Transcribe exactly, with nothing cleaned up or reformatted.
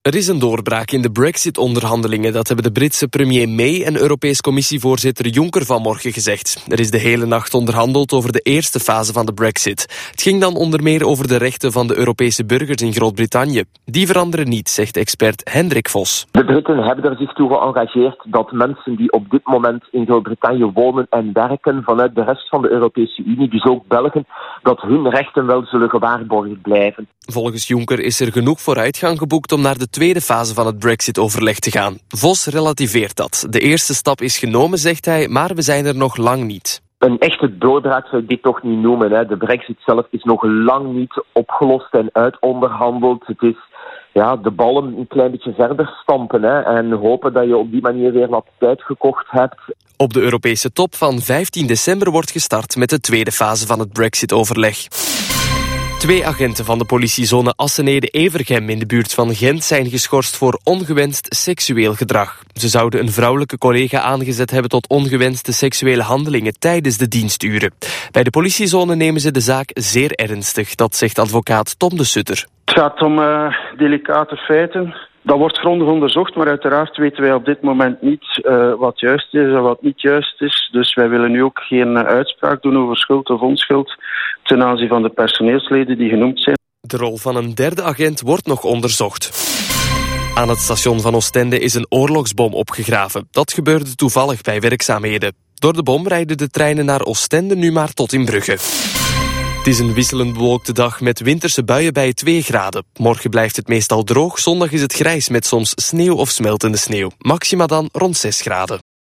Er is een doorbraak in de Brexit-onderhandelingen. Dat hebben de Britse premier May en Europees Commissievoorzitter Juncker vanmorgen gezegd. Er is de hele nacht onderhandeld over de eerste fase van de Brexit. Het ging dan onder meer over de rechten van de Europese burgers in Groot-Brittannië. Die veranderen niet, zegt expert Hendrik Vos. De Britten hebben er zich toe geëngageerd dat mensen die op dit moment in Groot-Brittannië wonen en werken vanuit de rest van de Europese Unie, dus ook Belgen, dat hun rechten wel zullen gewaarborgd blijven. Volgens Juncker is er genoeg vooruitgang geboekt om naar de tweede fase van het Brexit-overleg te gaan. Vos relativeert dat. De eerste stap is genomen, zegt hij, maar we zijn er nog lang niet. Een echte doorbraak zou ik dit toch niet noemen. Hè. De Brexit zelf is nog lang niet opgelost en uitonderhandeld. Het is ja, de ballen een klein beetje verder stampen hè, en hopen dat je op die manier weer wat tijd gekocht hebt. Op de Europese top van vijftien december wordt gestart met de tweede fase van het Brexit-overleg. Twee agenten van de politiezone Assenede-Evergem in de buurt van Gent zijn geschorst voor ongewenst seksueel gedrag. Ze zouden een vrouwelijke collega aangezet hebben tot ongewenste seksuele handelingen tijdens de diensturen. Bij de politiezone nemen ze de zaak zeer ernstig, dat zegt advocaat Tom de Sutter. Het gaat om uh, delicate feiten. Dat wordt grondig onderzocht, maar uiteraard weten wij op dit moment niet uh, wat juist is en wat niet juist is. Dus wij willen nu ook geen uh, uitspraak doen over schuld of onschuld ten aanzien van de personeelsleden die genoemd zijn. De rol van een derde agent wordt nog onderzocht. Aan het station van Oostende is een oorlogsbom opgegraven. Dat gebeurde toevallig bij werkzaamheden. Door de bom rijden de treinen naar Oostende nu maar tot in Brugge. Het is een wisselend bewolkte dag met winterse buien bij twee graden. Morgen blijft het meestal droog, zondag is het grijs met soms sneeuw of smeltende sneeuw. Maxima dan rond zes graden.